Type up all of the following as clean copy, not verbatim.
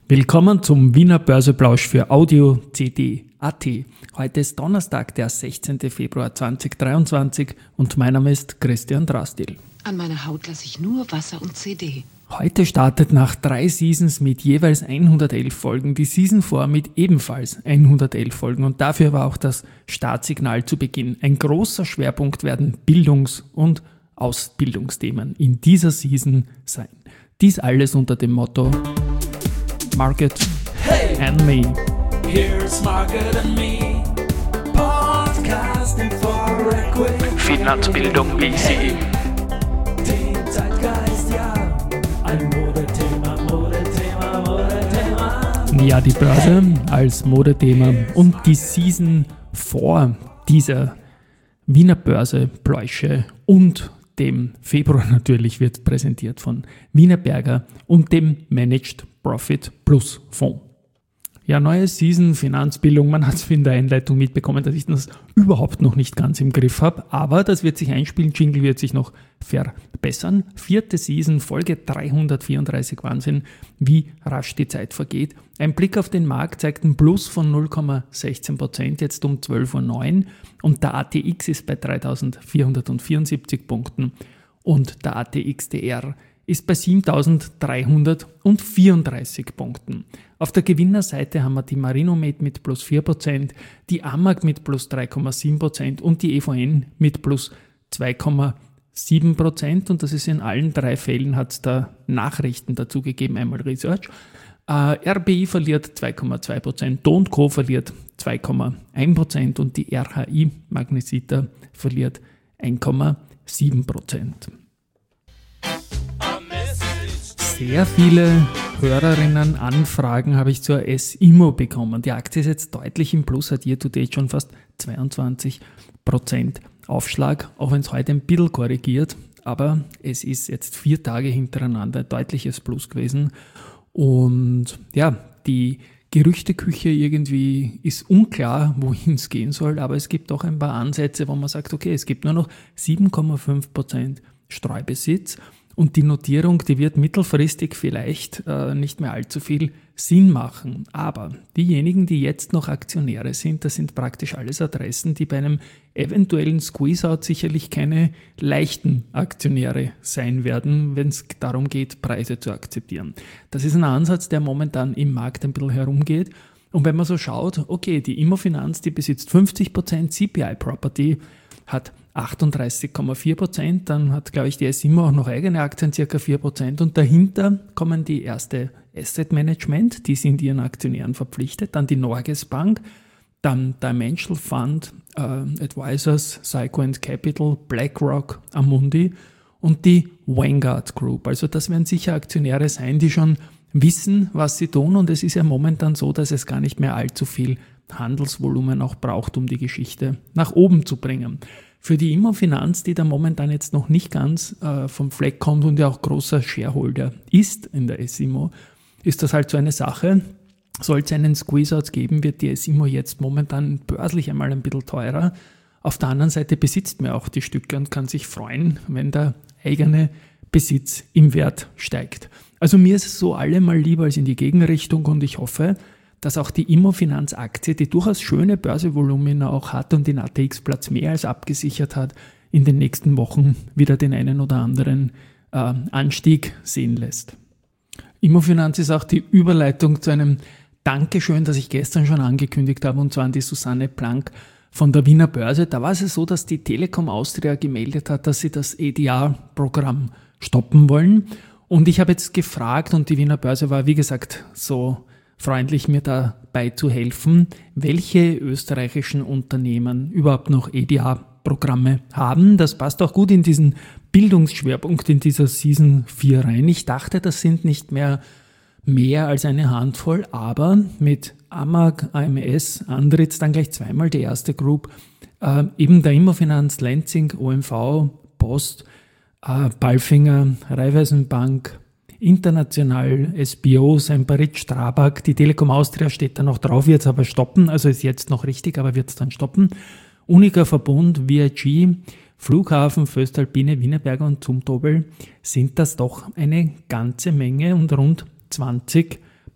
Willkommen zum Wiener Börseplausch für Audio CD.at. Heute ist Donnerstag, der 16. Februar 2023 und mein Name ist Christian Drastil. An meiner Haut lasse ich nur Wasser und CD. Heute startet nach 3 Seasons mit jeweils 111 Folgen die Season 4 mit ebenfalls 111 Folgen und dafür war auch das Startsignal zu Beginn. Ein großer Schwerpunkt werden Bildungs- und Ausbildungsthemen in dieser Season sein. Dies alles unter dem Motto Market and Me. Here's Market and Me, Podcasting for Equity. Finanzbildung BC. Den Zeitgeist, ja, ein Modethema. Ja, die Börse als Modethema und die Season 4 dieser Wiener Börsepläusche und dem Februar natürlich wird präsentiert von Wienerberger und dem Managed Profit Plus Fonds. Ja, neue Season, Finanzbildung, man hat es in der Einleitung mitbekommen, dass ich das überhaupt noch nicht ganz im Griff habe, aber das wird sich einspielen, Jingle wird sich noch verbessern. 4. Season, Folge 334, Wahnsinn, wie rasch die Zeit vergeht. Ein Blick auf den Markt zeigt einen Plus von 0,16%, jetzt um 12.09 Uhr und der ATX ist bei 3.474 Punkten und der ATXDR ist bei 7.334 Punkten. Auf der Gewinnerseite haben wir die Marinomed mit plus 4%, die AMAG mit plus 3,7% und die EVN mit plus 2,7%. Und das ist in allen 3 Fällen, hat es da Nachrichten dazu gegeben, einmal Research. RBI verliert 2,2%, Do & Co. verliert 2,1% und die RHI Magnesita verliert 1,7%. Sehr viele Hörerinnen-Anfragen habe ich zur S-Immo bekommen. Die Aktie ist jetzt deutlich im Plus, hat year-to-date schon fast 22% Aufschlag, auch wenn es heute ein bisschen korrigiert. Aber es ist jetzt 4 Tage hintereinander ein deutliches Plus gewesen. Und ja, die Gerüchteküche irgendwie ist unklar, wohin es gehen soll. Aber es gibt auch ein paar Ansätze, wo man sagt, okay, es gibt nur noch 7,5% Streubesitz. Und die Notierung, die wird mittelfristig vielleicht nicht mehr allzu viel Sinn machen. Aber diejenigen, die jetzt noch Aktionäre sind, das sind praktisch alles Adressen, die bei einem eventuellen Squeeze-Out sicherlich keine leichten Aktionäre sein werden, wenn es darum geht, Preise zu akzeptieren. Das ist ein Ansatz, der momentan im Markt ein bisschen herumgeht. Und wenn man so schaut, okay, die Immofinanz, die besitzt 50%, CPI Property hat 38,4%, dann hat, glaube ich, die S-Immo auch noch eigene Aktien, ca. 4%, und dahinter kommen die erste Asset Management, die sind ihren Aktionären verpflichtet, dann die Norges Bank, dann Dimensional Fund, Advisors, Psycho & Capital, BlackRock, Amundi und die Vanguard Group. Also das werden sicher Aktionäre sein, die schon wissen, was sie tun, und es ist ja momentan so, dass es gar nicht mehr allzu viel Handelsvolumen auch braucht, um die Geschichte nach oben zu bringen. Für die Immofinanz, die da momentan jetzt noch nicht ganz vom Fleck kommt und ja auch großer Shareholder ist in der S-Immo, ist das halt so eine Sache. Soll es einen Squeeze-Out geben, wird die S-Immo jetzt momentan börslich einmal ein bisschen teurer. Auf der anderen Seite besitzt man auch die Stücke und kann sich freuen, wenn der eigene Besitz im Wert steigt. Also mir ist es so allemal lieber als in die Gegenrichtung, und ich hoffe, dass auch die Immofinanz-Aktie, die durchaus schöne Börsevolumina auch hat und den ATX-Platz mehr als abgesichert hat, in den nächsten Wochen wieder den einen oder anderen Anstieg sehen lässt. Immofinanz ist auch die Überleitung zu einem Dankeschön, das ich gestern schon angekündigt habe, und zwar an die Susanne Planck von der Wiener Börse. Da war es so, dass die Telekom Austria gemeldet hat, dass sie das EDR-Programm stoppen wollen. Und ich habe jetzt gefragt, und die Wiener Börse war, wie gesagt, so freundlich, mir dabei zu helfen, welche österreichischen Unternehmen überhaupt noch EDA-Programme haben. Das passt auch gut in diesen Bildungsschwerpunkt in dieser Season 4 rein. Ich dachte, das sind nicht mehr als eine Handvoll, aber mit AMAG, AMS, Andritz, dann gleich zweimal die erste Group, eben der Immofinanz, Lenzing, OMV, Post, Palfinger, Raiffeisenbank, International, SBO, Semperit, Strabag, die Telekom Austria steht da noch drauf, wird es aber stoppen, also ist jetzt noch richtig, aber wird es dann stoppen. Unica Verbund, VIG, Flughafen, Voestalpine, Wienerberger und Zumtobel sind das doch eine ganze Menge und rund 20%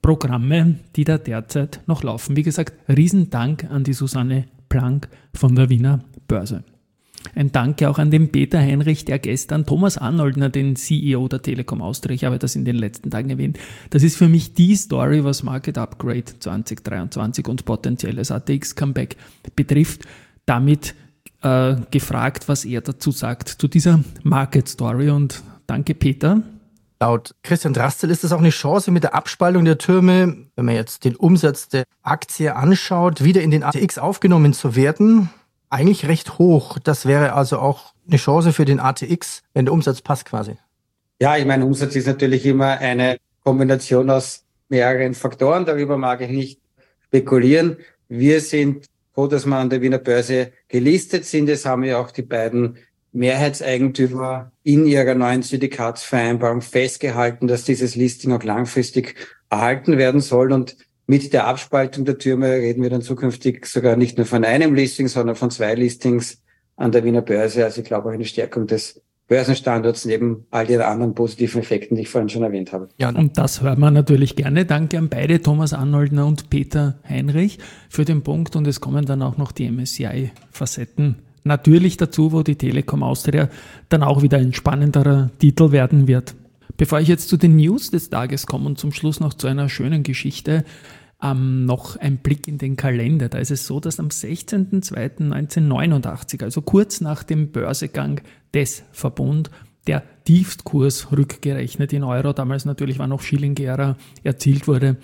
Programme, die da derzeit noch laufen. Wie gesagt, Riesendank an die Susanne Planck von der Wiener Börse. Ein Danke auch an den Peter Heinrich, der gestern Thomas Arnoldner, den CEO der Telekom Austria, ich habe das in den letzten Tagen erwähnt, das ist für mich die Story, was Market Upgrade 2023 und potenzielles ATX-Comeback betrifft. Damit gefragt, was er dazu sagt, zu dieser Market Story. Und danke, Peter. Laut Christian Drastel ist es auch eine Chance mit der Abspaltung der Türme, wenn man jetzt den Umsatz der Aktie anschaut, wieder in den ATX aufgenommen zu werden. Eigentlich recht hoch. Das wäre also auch eine Chance für den ATX, wenn der Umsatz passt quasi. Ja, ich meine, Umsatz ist natürlich immer eine Kombination aus mehreren Faktoren. Darüber mag ich nicht spekulieren. Wir sind froh, dass wir an der Wiener Börse gelistet sind. Es haben ja auch die beiden Mehrheitseigentümer in ihrer neuen Syndikatsvereinbarung festgehalten, dass dieses Listing auch langfristig erhalten werden soll. Und mit der Abspaltung der Türme reden wir dann zukünftig sogar nicht nur von einem Listing, sondern von 2 Listings an der Wiener Börse. Also ich glaube auch eine Stärkung des Börsenstandorts neben all den anderen positiven Effekten, die ich vorhin schon erwähnt habe. Ja, und das hören wir natürlich gerne. Danke an beide, Thomas Arnoldner und Peter Heinrich, für den Punkt. Und es kommen dann auch noch die MSCI-Facetten natürlich dazu, wo die Telekom Austria dann auch wieder ein spannenderer Titel werden wird. Bevor ich jetzt zu den News des Tages komme und zum Schluss noch zu einer schönen Geschichte, noch ein Blick in den Kalender. Da ist es so, dass am 16.02.1989, also kurz nach dem Börsegang des Verbund, der Tiefstkurs rückgerechnet in Euro, damals natürlich war noch Schilling-Ära, erzielt wurde.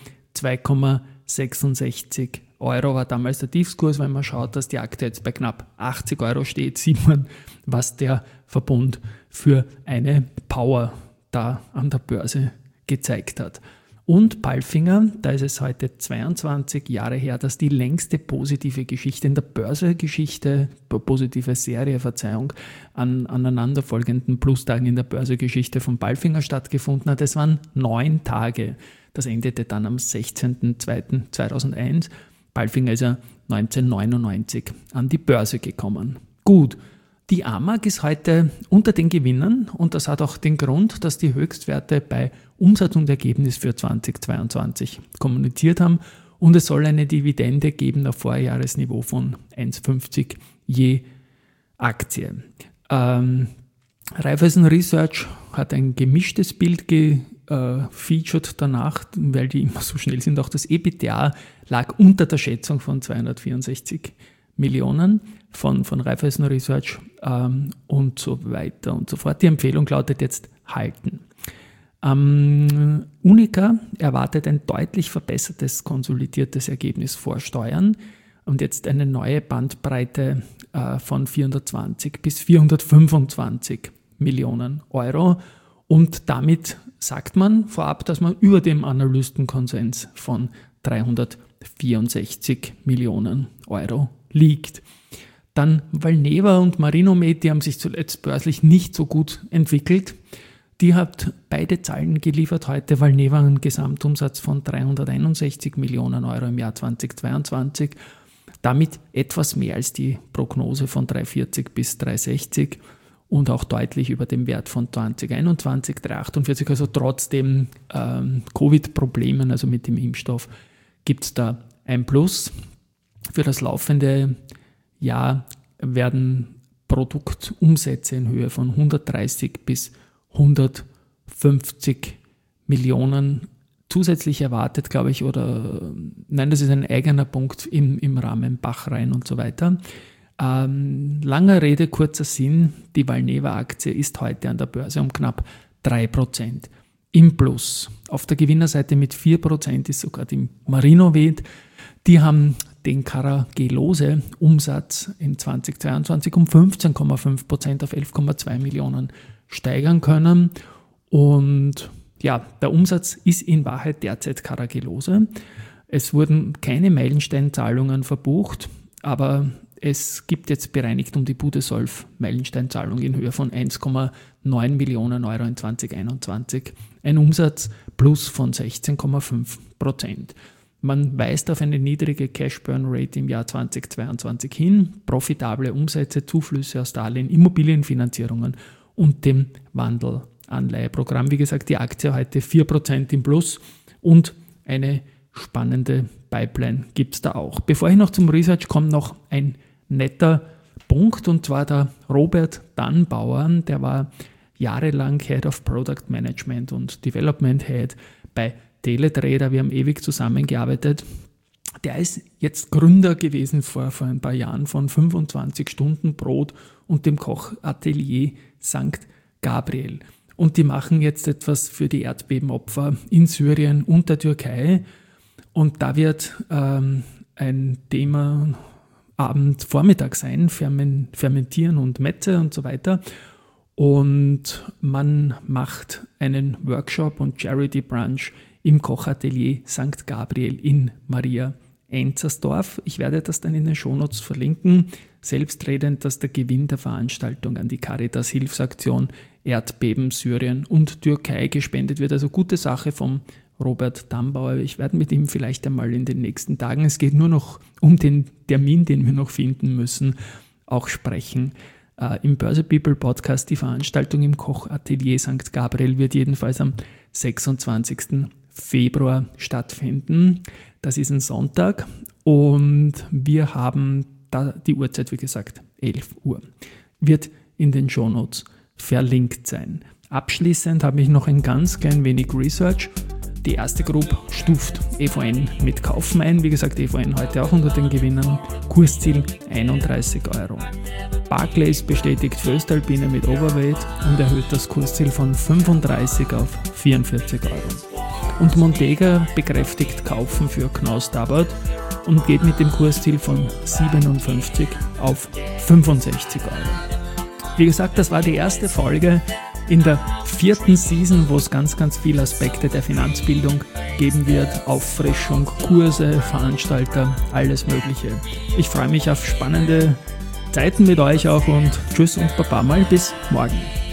2,66 Euro war damals der Tiefskurs. Wenn man schaut, dass die Aktie jetzt bei knapp 80 Euro steht, sieht man, was der Verbund für eine Power da an der Börse gezeigt hat. Und Palfinger, da ist es heute 22 Jahre her, dass die längste positive Geschichte in der Börsegeschichte, positive Serie, an aneinanderfolgenden Plustagen in der Börsegeschichte von Palfinger stattgefunden hat. Es waren 9 Tage. Das endete dann am 16.02.2001. Palfinger ist ja 1999 an die Börse gekommen. Gut. Die AMAG ist heute unter den Gewinnern und das hat auch den Grund, dass die Höchstwerte bei Umsatz und Ergebnis für 2022 kommuniziert haben und es soll eine Dividende geben auf Vorjahresniveau von 1,50 je Aktie. Raiffeisen Research hat ein gemischtes Bild gefeatured danach, weil die immer so schnell sind. Auch das EBITDA lag unter der Schätzung von 264 Millionen von Raiffeisen Research und so weiter und so fort. Die Empfehlung lautet jetzt halten. Unica erwartet ein deutlich verbessertes, konsolidiertes Ergebnis vor Steuern und jetzt eine neue Bandbreite von 420 bis 425 Millionen Euro. Und damit sagt man vorab, dass man über dem Analystenkonsens von 364 Millionen Euro liegt. Dann Valneva und Marinomed, die haben sich zuletzt börslich nicht so gut entwickelt. Die hat beide Zahlen geliefert heute. Valneva einen Gesamtumsatz von 361 Millionen Euro im Jahr 2022. Damit etwas mehr als die Prognose von 340 bis 360 und auch deutlich über dem Wert von 2021, 348. Also trotz den Covid-Problemen, also mit dem Impfstoff, gibt es da ein Plus. Für das laufende Jahr werden Produktumsätze in Höhe von 130 bis 150 Millionen zusätzlich erwartet, glaube ich, nein, das ist ein eigener Punkt im Rahmen Bachrhein und so weiter. Langer Rede, kurzer Sinn, die Valneva-Aktie ist heute an der Börse um knapp 3% im Plus. Auf der Gewinnerseite mit 4% ist sogar die Marinomed. Die haben den Carragelose-Umsatz in 2022 um 15,5% auf 11,2 Millionen steigern können. Und ja, der Umsatz ist in Wahrheit derzeit Carragelose. Es wurden keine Meilensteinzahlungen verbucht, aber es gibt jetzt bereinigt um die Budesolv Meilensteinzahlung in Höhe von 1,9 Millionen Euro in 2021. Ein Umsatz plus von 16,5%. Man weist auf eine niedrige Cash-Burn-Rate im Jahr 2022 hin, profitable Umsätze, Zuflüsse aus Darlehen, Immobilienfinanzierungen und dem Wandelanleiheprogramm. Wie gesagt, die Aktie heute 4% im Plus und eine spannende Pipeline gibt es da auch. Bevor ich noch zum Research komme, noch ein netter Punkt, und zwar der Robert Dannbauer, der war jahrelang Head of Product Management und Development Head bei Teletrader. Wir haben ewig zusammengearbeitet. Der ist jetzt Gründer gewesen vor ein paar Jahren von 25 Stunden Brot und dem Kochatelier St. Gabriel. Und die machen jetzt etwas für die Erdbebenopfer in Syrien und der Türkei. Und da wird ein Thema Vormittag sein, Fermentieren und Mette und so weiter. Und man macht einen Workshop und Charity Brunch im Kochatelier St. Gabriel in Maria Enzersdorf. Ich werde das dann in den Shownotes verlinken. Selbstredend, dass der Gewinn der Veranstaltung an die Caritas-Hilfsaktion Erdbeben Syrien und Türkei gespendet wird. Also gute Sache vom Robert Dannbauer. Ich werde mit ihm vielleicht einmal in den nächsten Tagen, es geht nur noch um den Termin, den wir noch finden müssen, auch sprechen. Im Börse People Podcast, die Veranstaltung im Kochatelier St. Gabriel wird jedenfalls am 26. Februar stattfinden. Das ist ein Sonntag und wir haben da die Uhrzeit, wie gesagt, 11 Uhr. Wird in den Shownotes verlinkt sein. Abschließend habe ich noch ein ganz klein wenig Research. Die erste Gruppe stuft EVN mit Kaufen ein. Wie gesagt, EVN heute auch unter den Gewinnern. Kursziel 31 €. Barclays bestätigt Voestalpine mit Overweight und erhöht das Kursziel von 35 auf 44 €. Und Montega bekräftigt Kaufen für Knaus Tabbert und geht mit dem Kursziel von 57 auf 65 €. Wie gesagt, das war die erste Folge in der 4. Season, wo es ganz, ganz viele Aspekte der Finanzbildung geben wird. Auffrischung, Kurse, Veranstalter, alles Mögliche. Ich freue mich auf spannende Zeiten mit euch auch und tschüss und baba mal bis morgen.